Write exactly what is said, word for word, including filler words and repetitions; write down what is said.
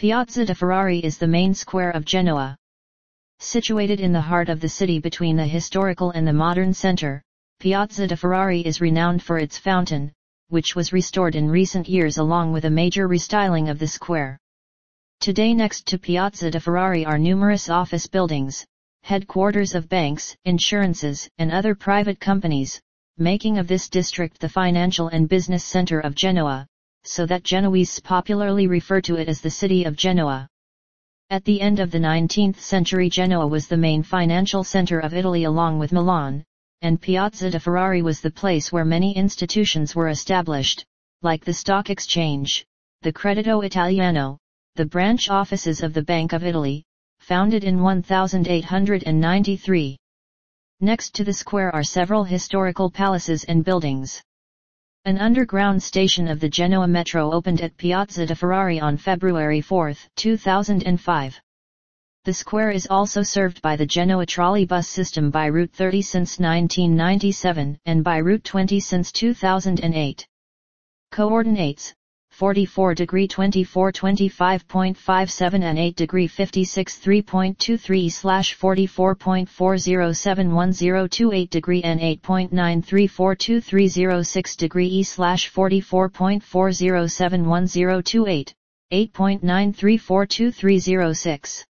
Piazza de Ferrari is the main square of Genoa. Situated in the heart of the city between the historical and the modern center, Piazza de Ferrari is renowned for its fountain, which was restored in recent years along with a major restyling of the square. Today next to Piazza de Ferrari are numerous office buildings, headquarters of banks, insurances, and other private companies, making of this district the financial and business center of Genoa, so that Genoese popularly refer to it as the City of Genoa. At the end of the nineteenth century, Genoa was the main financial center of Italy along with Milan, and Piazza de Ferrari was the place where many institutions were established, like the Stock Exchange, the Credito Italiano, the branch offices of the Bank of Italy, founded in eighteen ninety-three. Next to the square are several historical palaces and buildings. An underground station of the Genoa Metro opened at Piazza de Ferrari on February fourth, two thousand five. The square is also served by the Genoa trolley bus system by Route thirty since nineteen ninety-seven and by Route twenty since two thousand eight. Coordinates: forty-four degree twenty-four twenty-five point five seven and eight degree fifty-six three point two three slash forty-four point four zero seven one zero two eight degree and eight point nine three four two three zero six degree E slash forty-four point four zero seven one zero two eight, eight point nine three four two three zero six.